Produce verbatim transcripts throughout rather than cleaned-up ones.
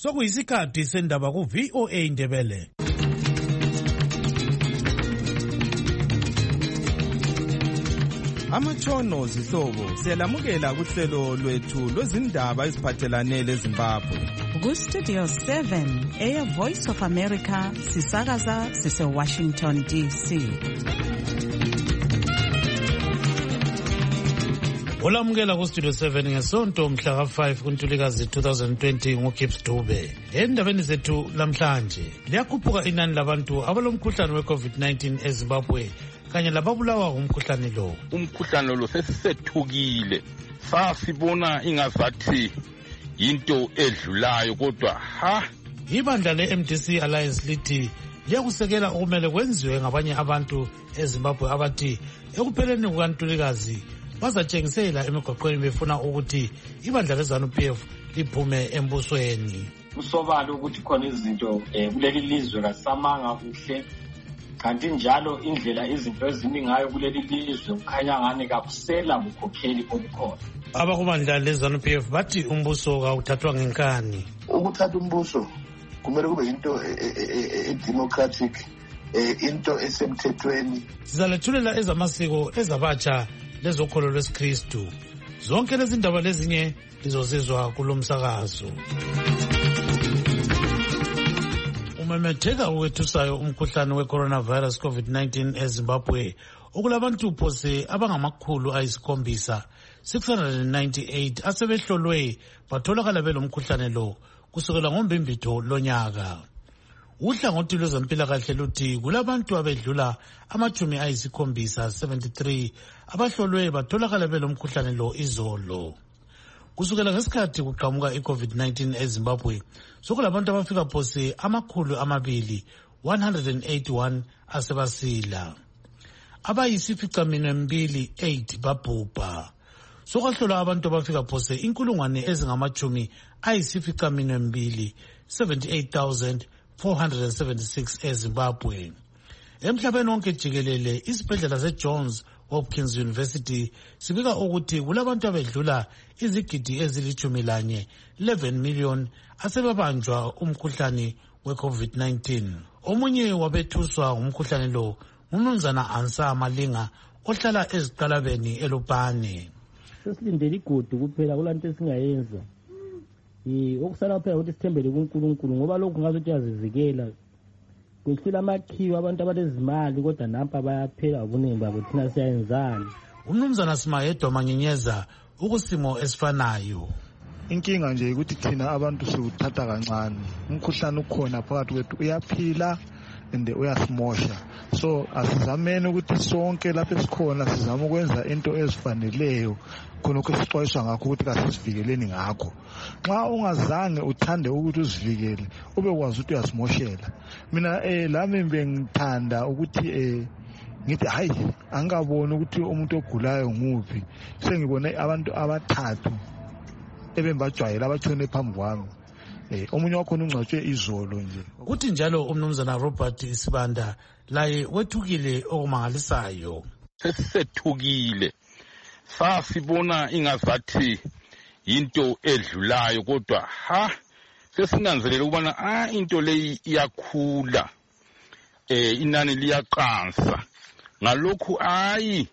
Sokuyisikhathi sendaba ku V O A Ndebele. Amatshono zihlobo siyalamukela kuhlelo lwethu lwezindaba eziphathelane leZimbabwe. Ku Studio seven, Air Voice of America, sisakaza sise Washington D C. Olamukela ku Studio seven ngesonto mhla ka five kuNtulikazi twenty twenty nguKips Dube. Endabeni zethu lamhlanje, liyakhuphuka inani labantu abalomkhuhlane we-COVID nineteen eZimbabwe kanye lababulawa umkhuhlane lo. Umkhuhlane lo sesisethukile. Sasibona ingazathi into edlulayo kodwa ha ibandla le-M D C Alliance lithi liyakusekela okumele kwenziwe ngabanye abantu eZimbabwe abathi ekupheleni kukaNtulikazi bazatshengisela emigwaqweni befuna ukuthi ibandla le-ZANU-P F liphume embusweni. Kusobala ukuthi khona izinto kuleli lizwe kasamanga kuhle, kanti njalo indlela izinto ezimi ngayo kuleli lizwe kukhanya ngane kakusela bukhokheli obukhona. Abakubandla le-ZANU-P F bathi umbuso kawuthathwa ngenkani. Ukuthatha umbuso kumele kube into democratic, into esemthethweni. Sizalethulela ezamasiko ezabatsha lezokholo lwesikristu. Zonke lezi ndaba lezinye lizozizwa kulomsakazo. Umemetheka ukwethusayo umkhuhlane we-coronavirus COVID nineteen eZimbabwe okulabantu phose abangamakhulu ayisikhombisa six hundred ninety-eight asebehlolwe batholakala belomkhuhlane lo kusukela ngombimbitho lonyaka. Uhlangothi lwezempilakahle luthi kulabantu abedlula amachumi ayisikhombisa seventy-three abahlolwe batholakala belomkhuhlane lo izolo. Kusukela ngesikhathi kuqhamuka i-COVID nineteen eZimbabwe sokulabantu abafika phose amakhulu amabili one hundred eighty-one asebasila. Abayisificaminwe mbili eight babhubha. Sokwahlolwa abantu abafika phose inkulungwane ezingamachumi ayisificaminwe mbili seventy-eight thousand four hundred seventy-six eZimbabwe. Emhlabeni wonke jikelele isibhedlela seJohns Hopkins University sibika ukuthi kulabantu abedlula izigidi ezilithumi lanye eleven million asebabanjwa umkhuhlane we-COVID nineteen. Omunye wabethuswa umkhuhlane lo uMnumzana Ansa Malinga ohlala eziqalabeni eLupane. Sesilindele igodi kuphela kulanto esingayenza. Eh okusala phela ukuthi sithembele kuNkulunkulu ngoba lokhu ngazothi yazivikela. Kuhlula amakhiwo abantu abalezimali kodwa nampa bayaphela ubuningi babo thina siyayenzana. Umnumzana Simayedwa Manyenyeza ukusimo esifanayo. Inkinga nje ukuthi thina abantu siwuthatha kancane. Umkhuhlane ukhona phakathi kwethu uyaphila ende uyasimosha. So asizameni ukuthi sonke lapho esikhona sizama ukwenza into ezifaneleyo khona ukusixoyiswa ngakho ukuthi kasisivikeleni ngakho. Xa ungazange uthande ukuthi uzivikele ube kwazi ukuthi uyasimoshela. Mina eh lami bengithanda ukuthi eh ngithi hayi angaboni ukuthi umuntu ogulayo nguphi. Sengibone abantu abathathu ebembajwayela abatshone phambi kwami. Eh omunye wakho ungcwatshwe izolo nje. Kuthi njalo umnumzana Robert Isibanda laye wethukile okumangalisayo. Sesisethukile. Sasibona ingazathi into edlulayo kodwa ha sesinanzelela ukubana ah into leyi iyakhula. Eh inani liyaqansa. Ngalokhu ayi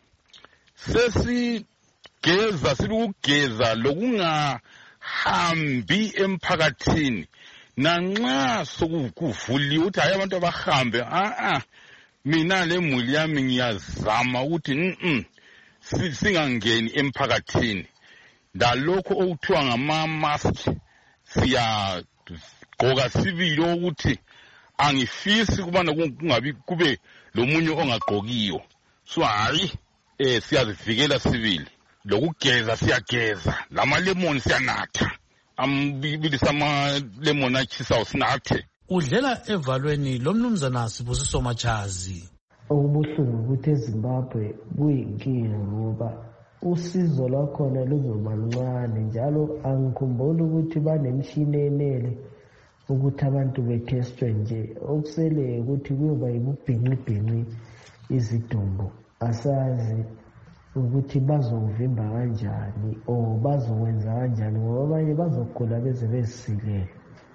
sesigeza silukugeza lokunga hambi emphakathini nanxa sokuvuliwe ukuthi hayi abantu abahambe a a mina lemuli yami ngiyazama ukuthi mhm singangeni emphakathini ndalokho okuthiwa ngama mask siya gqoka sibili ukuthi angifisi kubana kungabi kube lomunye ongagqokiyo so hayi eh siyazivikela sibili lokugeza siyageza lama lemon siyanatha ambili sama lemon achisa usinathe. Udlela evalweni lomnumzana Sibusiso Machazi. Okubuhlungu ukuthi eZimbabwe kuyinkinga ngoba usizo lwakhona luzoba luncane njalo angikhumbuli ukuthi banemishini enele ukuthi abantu betestwe nje. Okusele ukuthi kuyoba yibubhinqibhinqi izidumbu asazi ukuthi bazovimba kanjani o bazokwenza kanjani ngoba abanye bazogula beze bezisikele.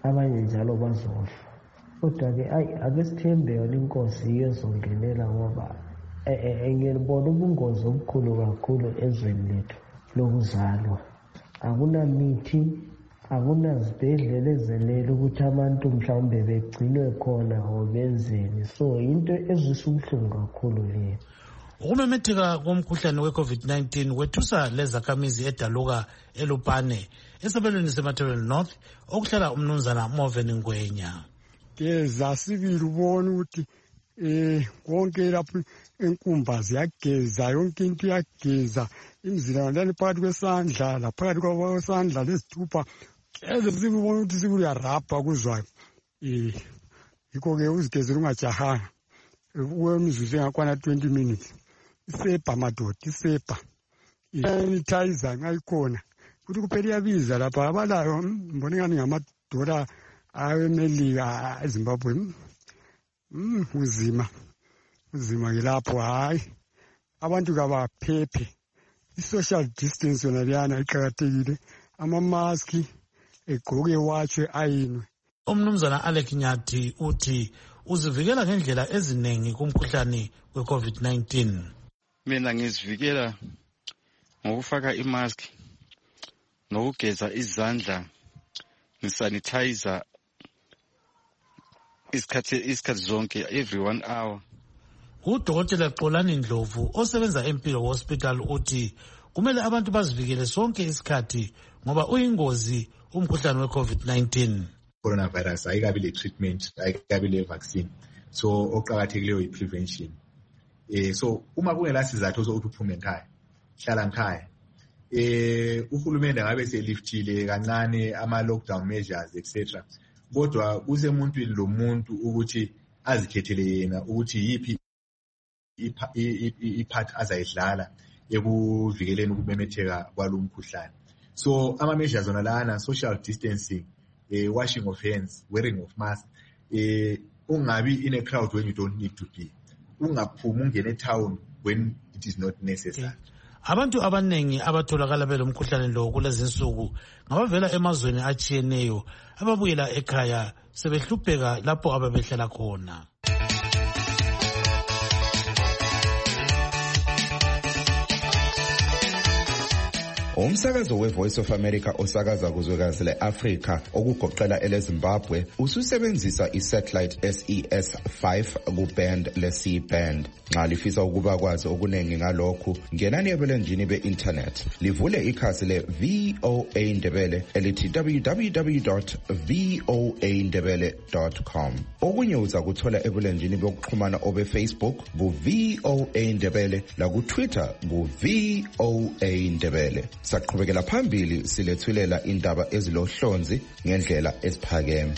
abanye njalo bazofa. Kodwa-ke ayi ake sithembe yona inkosi iyo ezongenela ngoba ngiyabona ubungozi obukhulu kakhulu ezweni lethu lokuzalwa. Akunamithi, akunazibhedlela ezenele ukuthi abantu mhlawumbe begcinwe khona or benzeni. So into ezwisa ubuhlungu kakhulu leyo. Ukumemetheka komkhuhlane we-COVID nineteen wethusa lezakhamizi edaluka eLupane esabelweni seMatabele North okuhlala umnumzana Moven Ngwenya. Geza sibili ubona ukuthi eh konke lapho enkumba ziyageza, yonke into iyageza, imizila ndani phakathi kwesandla la phakathi kwesandla lesithupha eze sibona ukuthi sikuyarapha kuzwayo. Eh yikho ke uzigezela ungajahanga kwemizuzu engakwana twenty minutes. Isepa madoda, isepa sanitizer ngayikhona ukuthi kuphela iyabiza lapha abalayo mbone ngani ngamadola awemelika eZimbabwe. Mm uzima uzima ke lapho hayi abantu kabaphephe. I-social distance yona liyana iqhakathekile, ama mask egqoke watchwe ayinwe. Umnumzana Alec Nyathi uthi uzivikela ngendlela eziningi kumkhuhlane we-COVID nineteen. Mina ngizivikela ngokufaka imask, nokugeza izandla, ngisanitizer isikhathi isikhathi zonke every one hour. Udokotela Xolani Ndlovu osebenza eMpilo Hospital uthi kumele abantu bazivikele sonke isikhathi ngoba uyingozi umkhuhlane we-COVID nineteen. Coronavirus ayikabi le treatment, ayikabi le vaccine, so oqhakathekileyo i-prevention. Eh so uma kungela sizathu sokuthi uphume ekhaya, hlala ekhaya. Eh uhulumende ngabe seliftile kancane ama lockdown measures etc. Kodwa kusemuntwini lo muntu ukuthi azikhethele yena ukuthi yipi ipart azayidlala ekuvikeleni ukumemetheka kwalomkhuhlane. So ama measures ona lana, social distancing, eh washing of hands, wearing of mask, eh ungabi in a crowd when you don't need to be. Ungaphuma ungene town when it is not necessary. Abantu abanengi abatholakala belomkhuhlane lo kulezinsuku ngabavela emazweni achiyeneyo ababuyela ekhaya sebehlupheka lapho ababehlala khona. Umsakazo we-Voice of America osakaza kuzwekazi le-Afrika okugoqela ele-Zimbabwe ususebenzisa i-satellite S E S five ku-band le-C band. Nxa lifisa ukuba kwazi okuningi ngalokhu, ngenani ebulenjini be-internet livule ikhasi le-V O A Ndebele elithi w w w dot v o a ndebele dot com. Okunye uza kuthola ebulenjini bokuxhumana obe-Facebook ku-V O A Ndebele laku-Twitter ku-V O A Ndebele. Saqhubekela phambili silethulela indaba ezilohlonzi ngendlela esiphakeme.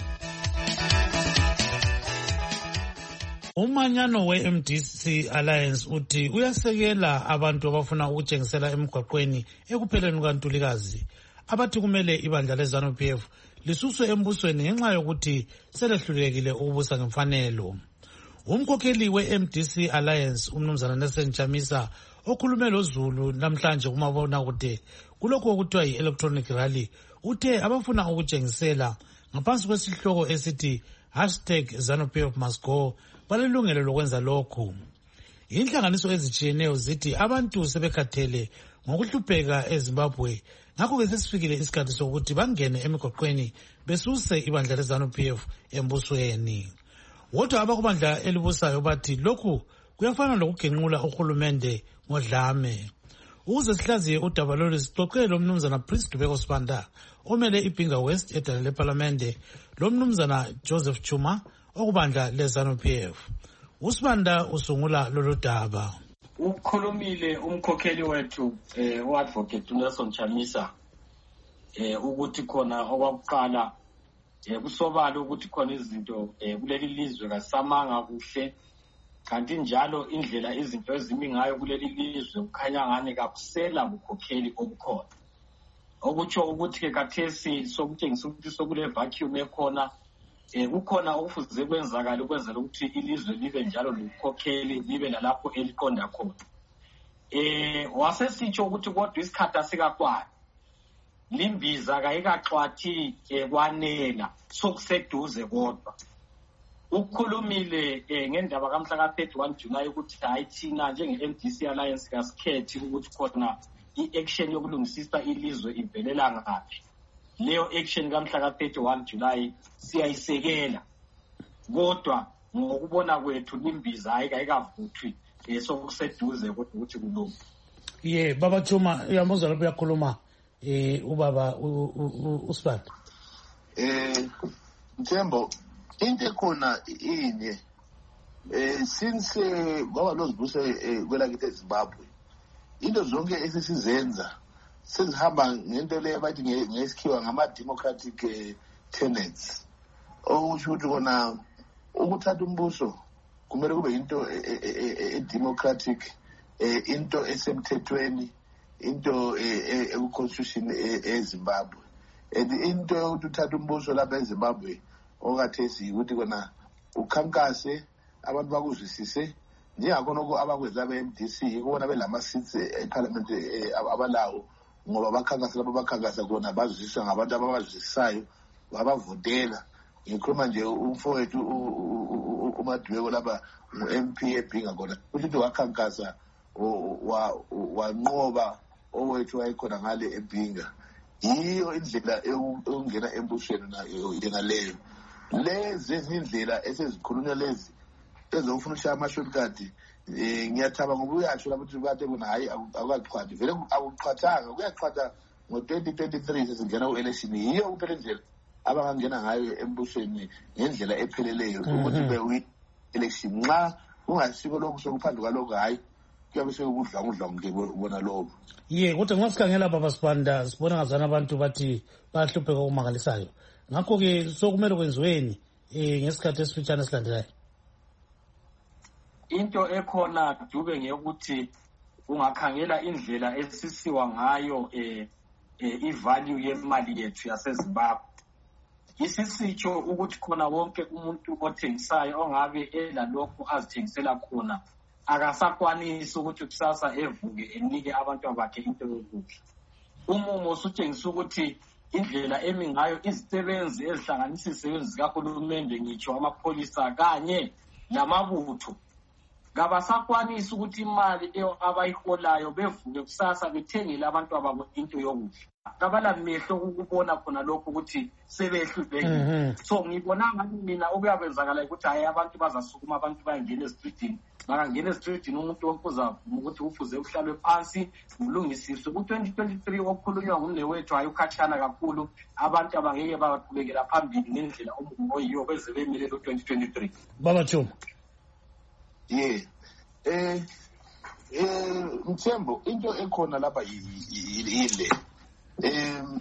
Umanyano we-M D C Alliance uthi uyasekela abantu abafuna ukutshengisela emgwaqweni ekupheleni kukaNtulikazi abathi kumele ibandla leZANU P F lisuswe embusweni ngenxa yokuthi selehlulekile ukubusa ngemfanelo. Umkhokheli we-M D C Alliance umnumzana Nelson Chamisa okhulume loZulu namhlanje kumabona kude kulokho okuthiwa yi-electronic rally uthe abafuna ukutshengisela ngaphansi kwesihloko esithi hashtag ZANU P F must go balelungelo lokwenza lokhu. Inhlanganiso ezichiyeneyo zithi abantu sebekhathele ngokuhlupheka eZimbabwe, ngakho-ke sesifikile isikhathi sokuthi bangene emigwaqweni besuse ibandla leZANU P F embusweni. Kodwa abakubandla elibusayo bathi lokhu kuyafana lokugenqula uhulumende ngodlame. Ukuze sihlaziye udaba lolu sixoxele lo mnumzana Prince Dubeko Sibanda omele iBinga West edala leParlamente, lo mnumzana Joseph Chuma okubandla leZANU P F. Usibanda usungula lolu daba. Ukhulumile umkhokheli wethu eh uadvocate Nelson Chamisa eh ukuthi khona okwakuqala eh kusobala ukuthi khona izinto eh kuleli lizwe kasamanga kuhle, kanti njalo indlela izinto ezimi ngayo kuleli lizwe ukhanya ngane kakusela ukhokheli obukhona. Okutsho ukuthi ke kathesi sokutshengisa ukuthi sokule vacuum ekhona eh kukhona okufuze kwenzakala ukwenzela ukuthi ilizwe libe njalo lokhokheli libe lalapho eliqonda khona. Eh wasesitsho ukuthi kodwa isikhathi asikakwani limbiza kayikaxwathi kwanela sokuseduze kodwa ukhulumile ngendaba kamhla ka thirty-one July ukuthi hayi thina njenge-M D C Alliance kasikhethi ukuthi khona i-action yokulungisisa ilizwe ivelela ngaphi. Leyo action kamhla ka thirty-one July siyayisekela kodwa ngokubona kwethu limbiza hayi kayikavuthwi sokuseduze kodwa ukuthi kulunga. Ye baba Chuma uyamuzwa lapho uyakhuluma eh ubaba uSibanda. Eh Mthembo into ekhona inye eh since baba lozibuso kwela kithi eZimbabwe into zonke esisizenza sezihamba ngento le bathi ngesikhiwa ngama democratic tenets okusho ukuthi kona ukuthatha umbuso kumele kube into e democratic into esemthethweni into e constitution eZimbabwe and into yokuthatha umbuso lapha eZimbabwe okathesi ukuthi kona ukhankase abantu bakuzwisise njengakhona abakwenza be-M D C ukubona belama seats eParliament abalawo ngoba bakhankasa lapho bakhankasa khona bazwisiswa ngabantu ababazwisisayo babavotela. Ngikhuluma nje umfowethu uMadweko lapha u-M P ebhinga khona ukuthi wakhankasa wanqoba owethu wayekhona ngale ebhinga. Yiyo indlela eyongena embusweni nayo yena leyo. Lezi izindlela esezikhulunywa lezi ezofuna ushaya ama-shortcut ngiyathaba ngoba uyasho lapho ukuthi kade bona hayi akukaxhwathi vele akuqhathanga kuyaxhwatha ngo-twenty twenty-three sesingena ku-election. Yiyo kuphela indlela abangangena ngayo embusweni ngendlela epheleleyo ukuthi be-election. Nxa kungasiko lokhu sokuphandle kwalokho hayi kuyabe sekudlwangudlwangu-ke ubona lokho. Ye kodwa nxa sikhangela baba Sibanda sibona ngazana abantu bathi bayahlupheka okumangalisayo ngakho-ke sokumele kwenziweni um ngesikhathi esifitshane esilandelayo. Into ekhona Dube ngeyokuthi ungakhangela indlela esisiwa ngayo eh ivalue yemali yethu yaseZimbabwe. Isisitsho ukuthi khona wonke umuntu othengisayo ongabe elalokho azithengisela khona akasakwanisi ukuthi kusasa evuke enike abantu abakhe into yokudla. Umumo usutshengisa ukuthi indlela emi ngayo izisebenzi ezihlanganisa izisebenzi zikahulumende ngitsho amapholisa kanye namabutho kabasakwanisi ukuthi imali abayiholayo bevuke kusasa bethengele abantu ababo into yokudla. Kabala mehlo ukubona khona lokho ukuthi sebehlulekile. So ngibona ngathi mina okuyakwenzakala ukuthi hayi abantu bazasukuma abantu bayangena eStreetini bakangena eStreetini umuntu wonkuza ukuthi ufuze uhlalwe phansi ulungisiswe ku twenty twenty-three okukhulunywa ngumnewethu hayi ukhatshana kakhulu abantu abangeke baqhubekela phambili ngendlela oyiyo beze bemele lo twenty twenty-three. Baba Chuma. Yeah. Eh eh Mthembo into ekhona lapha yile. Em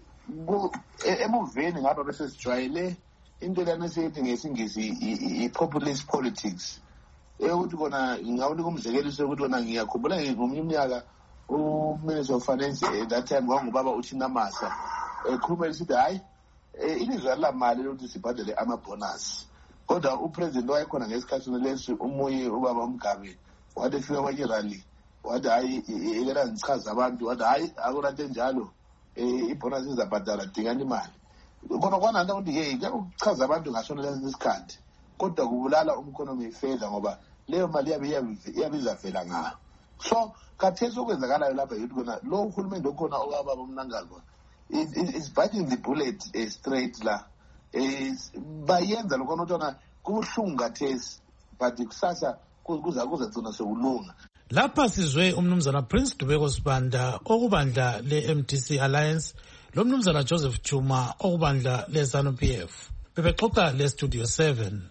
emuveni ngapha bese sijwayele into lana esithi ngesingisi i-populist politics. Ukuthi kona ngawunika umzekeliso ukuthi kona ngiyakhumbula ngomnyaka uMinister of Finance at that time kwangubaba uThina Masa ekhuluma esithi hayi ilizwe lamali ukuthi sibhadele ama-bonus. Kodwa upresident wayekhona ngesikhathi lesi umuyi ubaba uMgabe wathi fika kwakirali wathi hayi ikela ngichaza abantu wathi hayi akunanto enjalo ibonus izabhadala dingani imali khona kwananto ukuthi hey ukuchaza abantu ngasona lesi isikhathi kodwa kubulala umkhonomi ifedla ngoba leyo mali yabe iyabiza vela ngayo. So khathesi okwenzakalayo lapha yithi kona lo uhulumende okhona okababa uMnangagwa is biting the bullet straight la is bayenza lokho notona kubuhlungu kathesi but kusasa kuza kuzagcina sekulunga. Lapha sizwe umnumzana Prince Dubeko Sibanda okubandla le-M D C Alliance lo mnumzana Joseph Chuma okubandla le-ZANU P F bebexoxa le-Studio seven.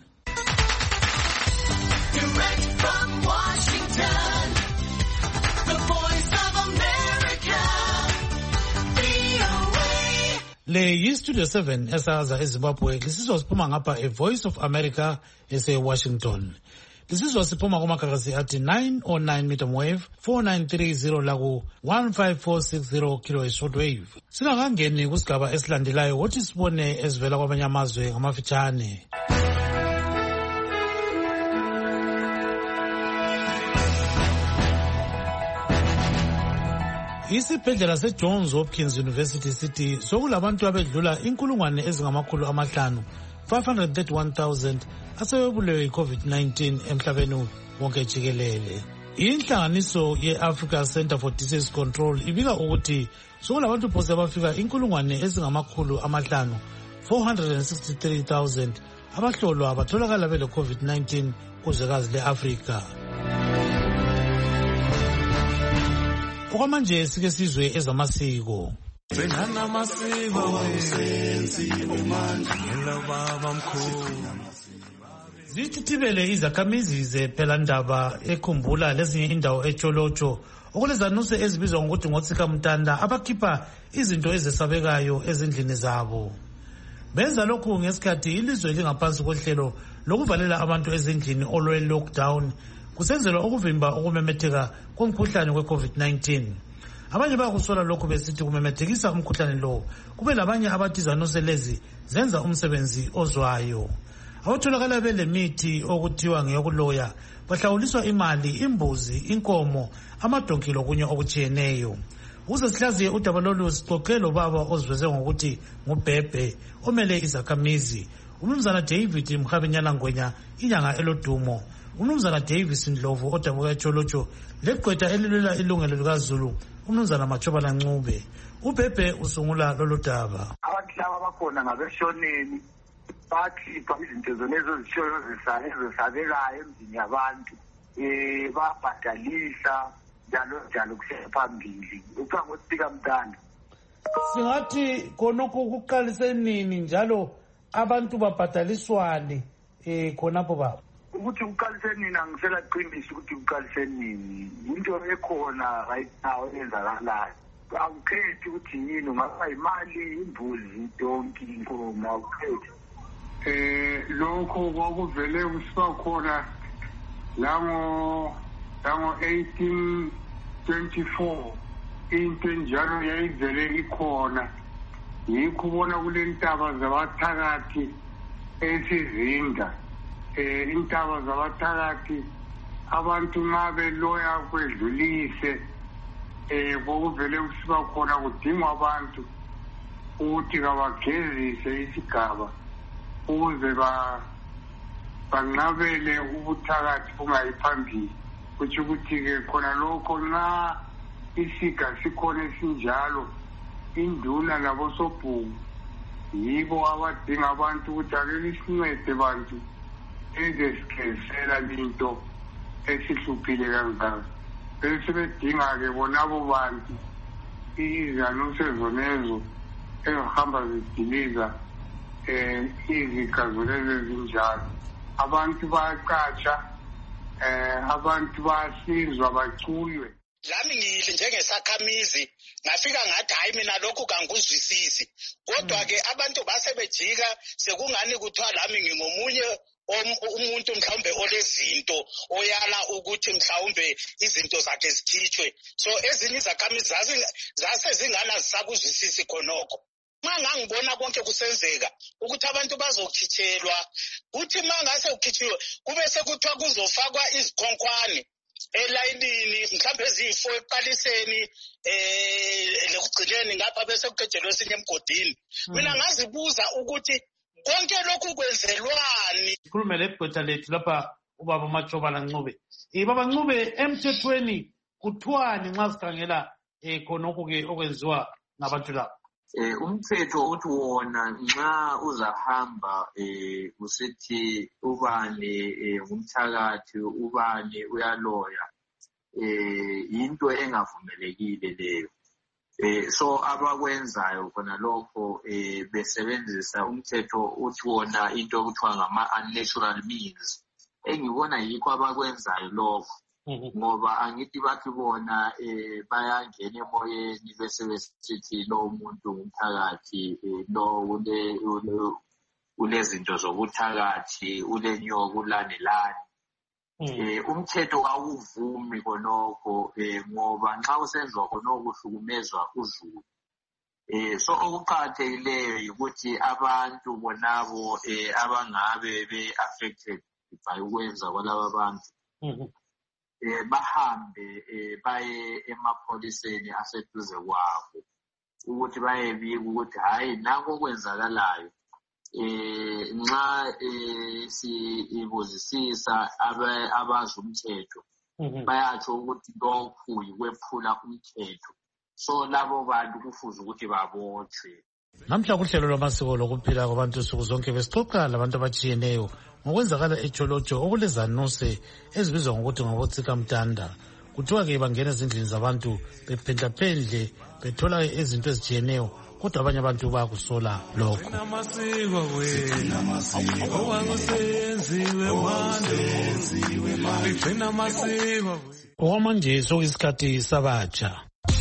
Direct from Washington, the voice of America, V O A. Le yi-Studio seven esakaza eZimbabwe lisizwa siphuma ngapha e-Voice of America ese-Washington. Lisizwa siphuma kumakakasi athi nine oh nine meter wave four nine three zero laku one five four six zero kilohertz short wave. Singakangeni kusigaba esilandelayo wothi sibone ezivela kwamanye amazwe ngamafitshane. Isibhedlela seJohns Hopkins University sithi sokulabantu abedlula inkulungwane ezingamakhulu amahlanu five hundred thirty-one thousand asebebulewe yi-COVID nineteen emhlabeni wonke jikelele. Inhlanganiso ye-Africa Center for Disease Control ibika ukuthi sokulabantu phose abafika inkulungwane ezingamakhulu amahlanu four hundred sixty-three thousand abahlolwa batholakala bele COVID nineteen kuzwekazi le-Afrika. Okwamanje sike sizwe ezamasiko. Sengana amasiko wesenzi omandla ngelo baba mkhulu. Zithithibele izakhamizi zephelandaba ekhumbula lezinye indawo eTsholotsho okulezanuse ezibizwa ngokuthi ngotsika mtanda abakhipha izinto ezesabekayo ezindlini zabo. Benza lokhu ngesikhathi ilizwe lingaphansi kohlelo lokuvalela abantu ezindlini olwe lockdown kusenzelwa ukuvimba ukumemetheka komkhuhlane we-COVID nineteen. Abanye bakusola lokhu besithi kumemethekisa umkhuhlane lo kube labanye abathi zanuse lezi zenza umsebenzi ozwayo. Abatholakala belemithi okuthiwa ngeyokuloya bahlawuliswa imali, imbuzi, inkomo, amadonki lokunye okutshiyeneyo. Uze sihlaziye udaba lolu sixoxe lobaba oziveze ngokuthi ngubhebhe omele izakhamizi. Umnumzana David Mkhabenyana Ngwenya inyanga elodumo. Umnumzana Davis Ndlovu odabuka eTsholotsho legqwetha elilwela ilungelo likaZulu umnumzana Machobana Ncube. Ubhebhe usungula lolu daba. Abantu laba bakhona ngabeshoneni bakhipha izinto zonezo zishoyo zesabekayo emzini yabantu eh babhadalisa njalo njalo kuhlela phambili ukuthiwa ngotsika mtanda. Singathi khonokho kuqalise nini njalo abantu babhadaliswane eh khonapho baba? Ukuthi uqalise nini angisela qinisa ukuthi uqalise nini into ekhona right now eyenzakalayo. Awukhethi ukuthi yini ungaba imali, imbuzi, donki, inkomo awukhethi. Eh lokho kwakuvele kusiba khona lango lango eighteen twenty-four into njalo yayivele ikhona yikho ubona kule ntaba zabathakathi esizinda eh intaba zabathakathi abantu mabe loya kwedlulise eh kwakuvele kusiba khona kudingwa abantu ukuthi kabagezise isigaba ukuze ba banqabele ubuthakathi bungayiphambili kuthi ukuthi ke khona lokho na isiga sikhona esinjalo induna labo sobhuku yibo abadinga abantu ukuthi ake sincede abantu ezesikhesela into esihluphile kangaka bese bedinga ke bonabo bantu izanuse zonezo ehamba zidiliza eh izikazuleze ezinjalo abantu bayaqatsha eh abantu basizwa baculwe. Lami ngile njengesakhamizi ngafika ngathi hayi mina lokhu kangikuzwisisi kodwa ke abantu base bejika sekungani kuthiwa lami ngingomunye umuntu mhlawumbe olezinto oyala ukuthi mhlawumbe izinto zakhe zikhitshwe so ezinye izakhamizi zase zingana zisakuzwisisi khonokho. Mangangibona konke kusenzeka ukuthi abantu bazokhitshelwa kuthi mangase ukhitshiwe kube sekuthiwa kuzofakwa izikhonkwane elayinini mhlawumbe ezifo eqaliseni eh lekugcineni ngapha bese kuqejelwe esinye emgodini. Mina ngazibuza ukuthi konke lokhu kwenzelwani. Sikhulume legqwetha lethu lapha ubaba Machobana Ncube. Eh baba Ncube emthethweni kuthiwani nxa sikhangela eh khonokho ke okwenziwa ngabantu laba? Eh umthetho uthi wona nxa uzahamba eh usithi ubani ngumthakathi ubani uyaloya eh into engavumelekile leyo. Eh so abakwenzayo khona lokho eh besebenzisa umthetho uthi wona into okuthiwa ngama unnatural means. Engibona yikho abakwenzayo lokho. Ngoba angithi bathi bona eh bayangena emoyeni bese besithi lo muntu umthakathi lo ule ulezinto zobuthakathi ulenyoka ulanelani. Eh umthetho awuvumi konokho eh ngoba nxa usenzwa konokho uhlukumezwa uZulu. Eh so okuqhatheleyo ukuthi abantu bonabo eh abangabe be affected by ukwenza kwalabo abantu eh bahambe eh baye emapholiseni aseduze kwabo ukuthi bayebika ukuthi hayi nako kwenzakalayo. Eh nxa eh sibuzisisa abazi umthetho bayatsho ukuthi lokhu yikwephula umthetho, so labo bantu kufuze ukuthi babotshwe. Namhla kuhlelo lwamasiko lokuphila kwabantu usuku zonke besixoxa labantu abatshiyeneyo ngokwenzakala eJolotsho okulezanuse ezibizwa ngokuthi ngobotsika mtanda. Kuthiwa-ke bangena ezindlini zabantu bephendlaphendle bethola izinto ezitshiyeneyo, kodwa abanye abantu bayakusola lokho. Okwamanje sokuyisikhathi sabatsha.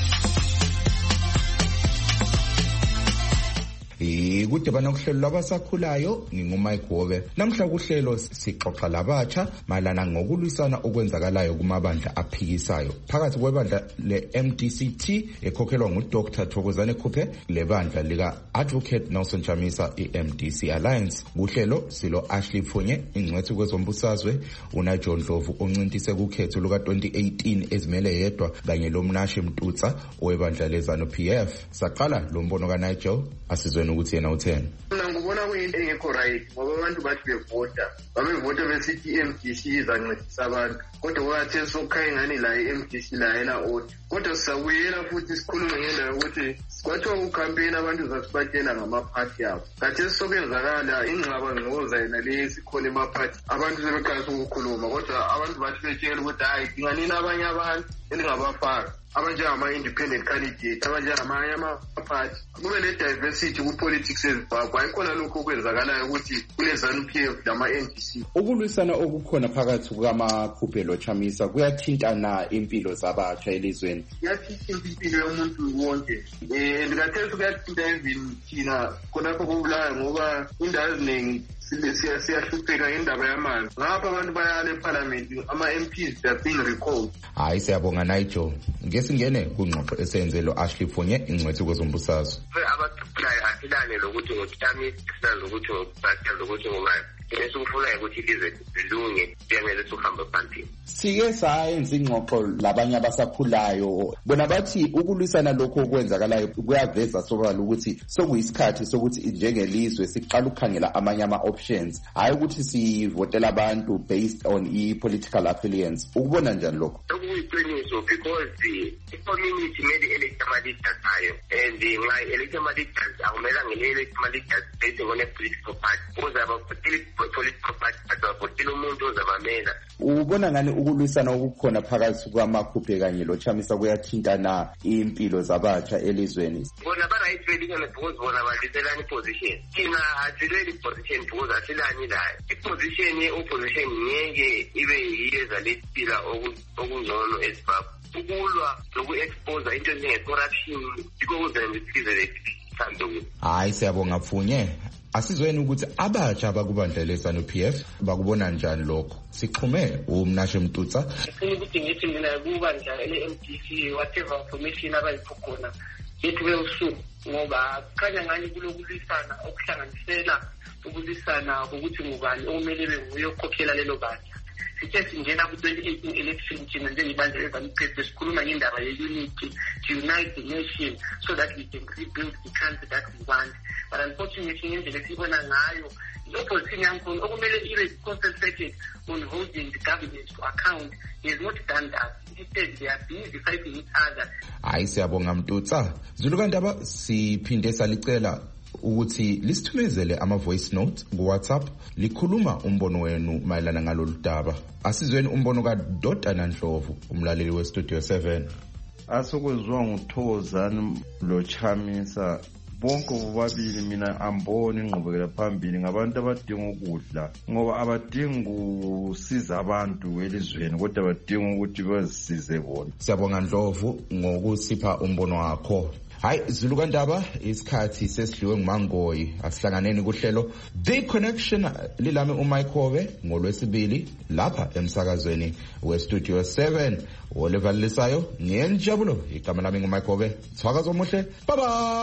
Kude bana kuhlelo labasakhulayo ngingumike Gobe. Namhla kuhlelo sixoxa labatsha malana ngokulwisana okwenzakalayo kumabandla aphikisayo phakathi kwebandla le-M D C T ekhokhelwa nguDoctor Thokozane Khuphe lebandla lika Advocate Nelson Chamisa i-M D C Alliance. Kuhlelo silo Ashley Phunye ingcwethi kwezombusazwe, uNaJohn Dlovu oncintise kukhetho luka twenty eighteen ezimele yedwa kanye loMnashi Mtutsa owebandla leZanu P F. Saqala lo mbono kaNigel asizweni ukuthi yena utheni. Mina ngibona kuyinto engekho right ngoba abantu bathi bevota babevota besithi i-M D C izancedisa abantu, kodwa kwathi sokukhaya ngani la i-M D C la yena oti, kodwa sisabuyela futhi sikhulume ngendaba ukuthi kwathiwa kucampaign abantu zasibatshela ngamaphathi abo. Khathesi sokwenzakala ingxaba ngcoza yena le sikhona emaphathi abantu sebeqalisa ukukhuluma, kodwa abantu bathi betshela ukuthi hayi dinganini abanye abantu elingabafaka abanjengama-independent candidate abanjengamanye amaphathi. Kube ne-diversity ku-politics eZimbabwe, ayikhona lokhu okwenzakalayo ukuthi kule-ZANU P F lama-N D C. Ukulwisana okukhona phakathi kukaMakhuphe loChamisa kuyathintana impilo zabatsha elizweni. Kuyathinta impilo yomuntu wonke um and khathesi kuyathinta even thina khonapho kubulayo ngoba indawo eziningi siyahlupheka ngendaba yamanzi. Ngapha abantu bayala eParliament, ama-M Ps they are being recalled. Hayi siyabonga Nigel. Ngesingene kungxoxo esenzelo Ashley Phunye ingcwethi kwezombusazwe. Abathulayo asilane lokuthi ngokutamisa, asilane lokuthi ngokuphatha, lokuthi ngobani. Esikufunayo ukuthi ilizwe lilunge kuyamele sihambe phambili. Sike sayenza ingxoxo labanye abasakhulayo bona bathi ukulwisana lokho okwenzakalayo kuyaveza sobala ukuthi sokuyisikhathi sokuthi njengelizwe siqala ukukhangela amanye ama options, hayi ukuthi sivotela abantu based on i-political affiliates. Ukubona njani lokho? Okuyiqiniso because the community made elect ama-leaders ayo, and nxa elect ama-leaders akumela ngele-elect ama-leaders based on a political party because abavoteli political party abavotela umuntu ozabamela. Ubona ngani ukulwisana okukhona phakathi kwamakhuphe kanye loChamisa kuyathintana impilo zabatsha elizweni? Bona ba-right belingane because bona badliselana i-position. Thina asileli i-position because asilani layo. I-position ye-opposition ngeke ibe yiyo ezalethila okungcono eZimbabwe. Ukulwa noku-expose into njenge-corruption yikho kuzenza isizwe lethu sithandwe. Hayi siyabonga Phunye. Asizweni ukuthi abatsha abakubandla leZANU P F bakubona njani lokho. Sixhume uMnashi Mtutsa. Ngifuna ukuthi ngithi mina kubandla le-M D C whatever information abayipho khona yethu bewusuku ngoba khanya ngani kulokulwisana okuhlanganisela ukulwisana ukuthi ngubani okumele benguye okukhokhela lelo bandla. Sithe singena ku-twenty eighteen election thina njengebandla leZANU P F sikhuluma ngendaba ye-unity to unite the nation so that we can rebuild the country that we want. But unfortunately ngendlela esiyibona ngayo i-opposition yankhona okumele ibe concentrated on holding the government to account is not done that. Instead they are busy fighting each other. Hayi siyabonga Mtutsa. Zulukandaba siphinde salicela ukuthi lisithumezele ama voice note ku WhatsApp likhuluma umbono wenu mayelana ngalolu daba. Asizweni umbono kaDodana Ndlovu umlaleli we Studio seven. Asokuzwa nguThokozane loChamisa bonke bobabili mina amboni ingqubekela phambili ngabantu abadinga ukudla ngoba abadingi ukusiza abantu elizweni kodwa abadinga ukuthi bazisize bona. Siyabonga Ndlovu ngokusipha umbono wakho. Hayi Zulukandaba isikhathi sesidliwe nguMangoyi asihlanganeni kuhlelo The Connection lilami uMike Gobe ngolwesibili lapha emsakazweni we Studio seven olevalisayo ngiyenjabulo igama lami nguMike Gobe thwakazo omuhle bye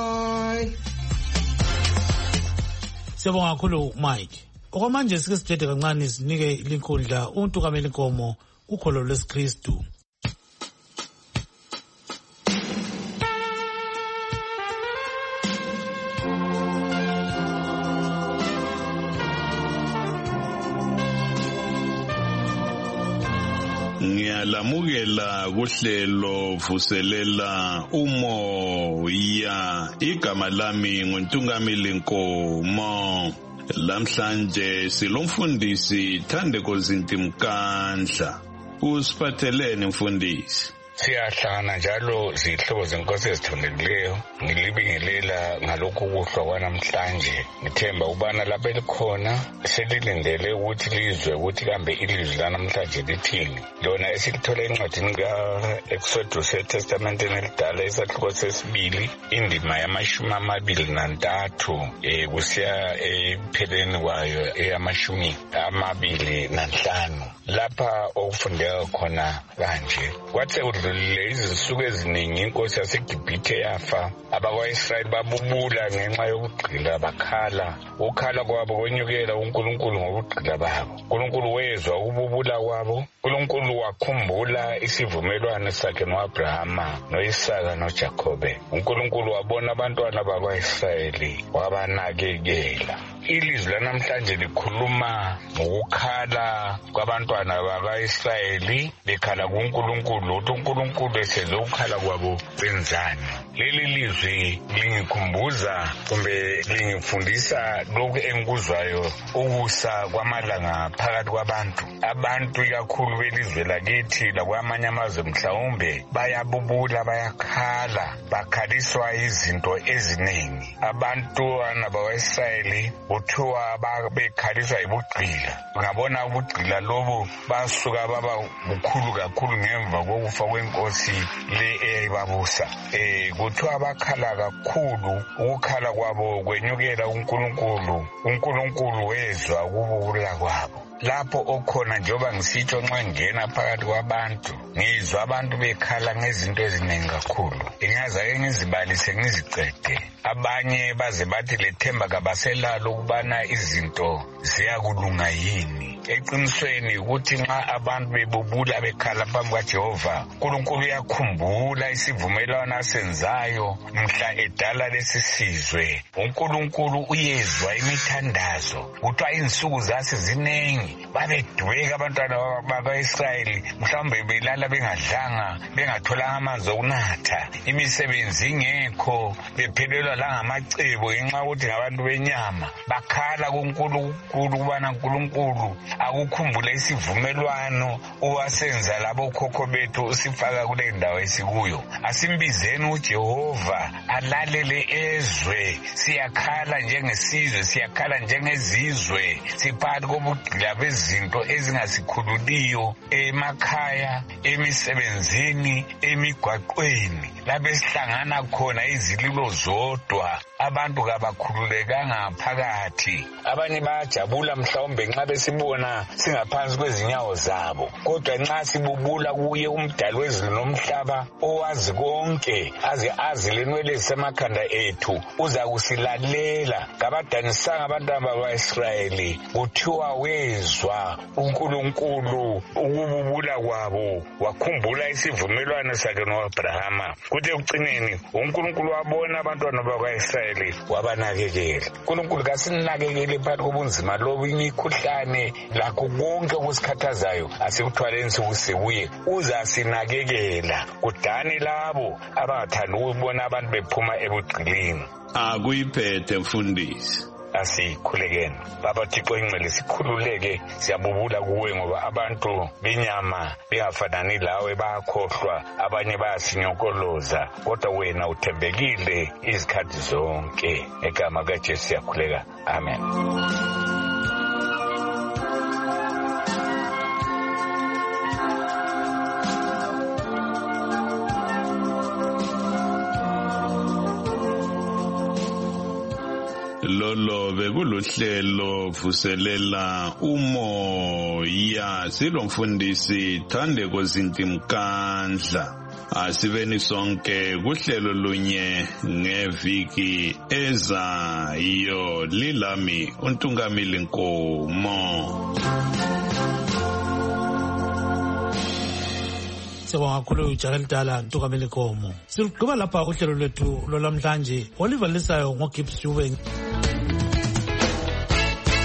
bye. Siyabonga kakhulu Mike. Okwamanje sike sithethe kancane sinike linkundla umuntu kaMeli Nkomo kukholo lwesikristu. Ngiyalamukela kuhlelo vuselela umoya, igama lami nguNtungamili Nkomo. Lamhlanje silomfundisi Thandeko Zintimkandla. Usiphatheleni mfundisi? Siyahlangana njalo zihlobo zenkosi ezithundekileyo ngilibingelela ngalokhu kuhlwa kwanamhlanje. Ngithemba ubana lapha elikhona selilindele ukuthi lizwe ukuthi kambe ilizwi lanamhlanje lithini. Lona esilithola encwadini ka-Exodus eTestamenteni Elidala isahluko sesibili indima yamashumi amabili nantathu eh kusiya ekupheleni kwayo eyamashumi amabili nanhlanu. Lapha okufundeka khona kanje kwathi lezi zinsuku eziningi inkosi yaseGibhithe yafa, abakwa-Israyeli babubula ngenxa yokugqila bakhala. Ukhala kwabo kwenyukela uNkulunkulu ngokugqila babo. uNkulunkulu wezwa ukububula kwabo. uNkulunkulu wakhumbula isivumelwano sakhe no-Abrahama, no-Isaka noJakobe. uNkulunkulu wabona abantwana bakwa-Israyeli wabanakekela. Ilizwi lanamhlanje likhuluma ngokukhala kwabantwana bakwa-Israyeli bekhala kuNkulunkulu ukuthi uNkulunkulu esenze ukukhala kwabo benzani. Leli lizwi lingikhumbuza kumbe lingifundisa lokhu engikuzwayo ukusa kwamalanga phakathi kwabantu. Abantu ikakhulu belizwe lakithi lakwamanye amazwe mhlawumbe bayabubula, bayakhala, bakhaliswa izinto eziningi. Abantwana bakwa-Israyeli kuthiwa bekhaliswa yibugqila. Ngabona ubugqila lobo basuka baba bukhulu kakhulu ngemva kokufa kwenkosi le eyayibabusa. Eh kuthiwa bakhala kakhulu, ukukhala kwabo kwenyukela uNkulunkulu. uNkulunkulu wezwa ukububula kwabo. Lapho okhona njengoba ngisitsho nxa ngena phakathi kwabantu ngizwa abantu bekhala ngezinto eziningi kakhulu. Ingazake ngizibalise ngizicede. Abanye baze bathi lethemba kabaselalo ukubana izinto ziyakulunga yini. Eqinisweni ukuthi nxa abantu bebubula bekhala phambi kaJehova, uNkulunkulu uyakhumbula isivumelwano asenzayo mhla edala lesi sizwe. uNkulunkulu uyezwa imithandazo. Kuthiwa insuku zase zinengi, babedweka abantwana bakwa-Israyeli, mhlawumbe belala bengadlanga, bengatholanga amanzi okunatha, imisebenzi ingekho, bephelelwa langamacebo ngenxa yokuthi ngabantu benyama. Bakhala kuNkulunkulu ukubana uNkulunkulu akukhumbule isivumelwano owasenza labo khokho bethu usifaka kule ndawo esikuyo. Asimbizeni uJehova alalele ezwe. Siyakhala njengesizwe, siyakhala njengezizwe, siphakathi kobugqila bezinto ezingasikhululiyo emakhaya, emisebenzini, emigwaqweni, lapho esihlangana khona izililo zodwa. Abantu kabakhululekanga phakathi. Abanye bayajabula mhlawumbe nxa besibona singaphansi kwezinyawo zabo, kodwa nxa sibubula kuye umdali wezulu nomhlaba owazi konke aze azi lenwele ezisemakhanda ethu uza kusilalela. Kabadanisanga abantwana bakwa-Israyeli, kuthiwa wezwa uNkulunkulu ukububula kwabo, wakhumbula isivumelwano sakhe no-Abrahama. Kuthi ekucineni uNkulunkulu wabona abantwana bakwa-Israyeli wabanakekela. uNkulunkulu kasinakekele phakathi kobunzima lobu, imikhuhlane lakho konke okusikhathazayo asikuthwaleni sikuye. Uzasinakekela. Kudane labo abangathanda ukubona abantu bephuma ebugqilini. Akuyiphethe mfundisi. Asikhulekeni. Baba Thixo ingcwele, sikhululeke, siyabubula kuwe ngoba abantu benyama bengafanani lawe bayakhohlwa, abanye bayasinyokoloza, kodwa wena uthembekile izikhathi zonke. Egama kaJesu siyakhuleka. Amen. Lolo bekuluhlelo vuselela umoya, silomfundisi Thandeko Zintimkandla. Asibeni sonke kuhlelo lunye ngeviki ezayo. Lilami uNtungamili Nkomo. Siyabonga kakhulu ujaha elidala Ntukameli Komo. Siluqhuba lapha uhlelo lwethu lolwamhlanje olivalisayo ngoGibbs Jube.